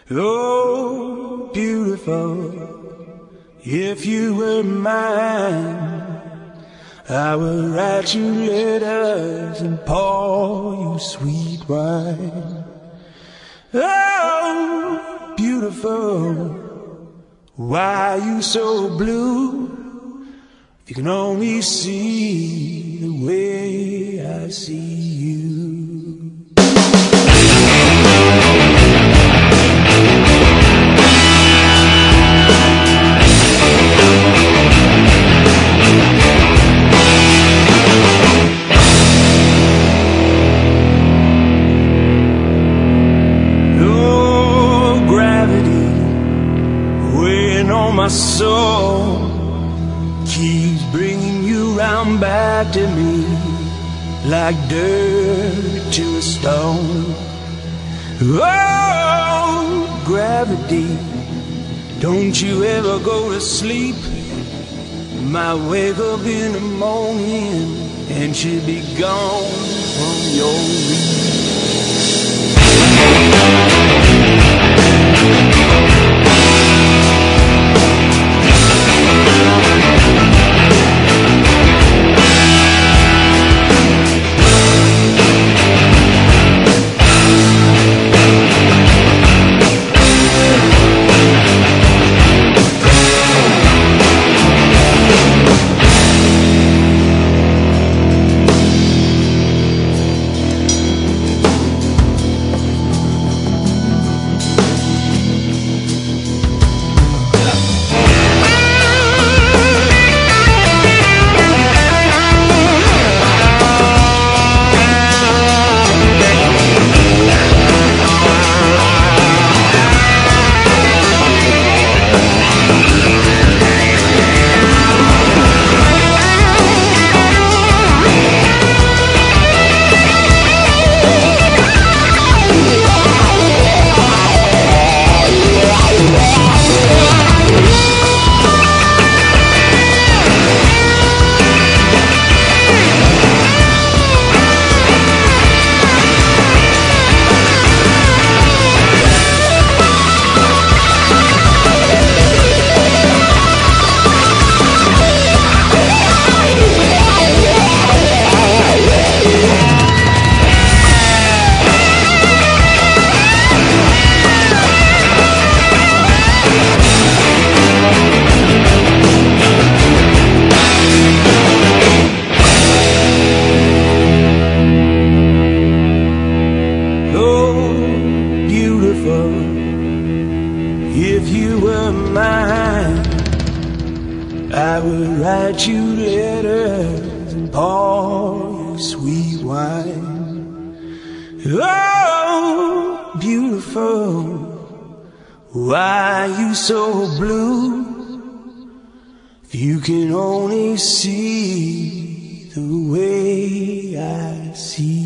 Oh, beautiful, if you were mine, I would write you letters and pour you sweet wine. Oh, beautiful, why are you so blue? If you can only see the way I see you. My soul keeps bringing you round back to me like dirt to a stone. Oh, gravity, don't you ever go to sleep. Might wake up in the morning and she'll be gone from your reach. If you were mine, I would write you letters and pour you sweet wine. Oh, beautiful, why are you so blue? If you can only see the way I see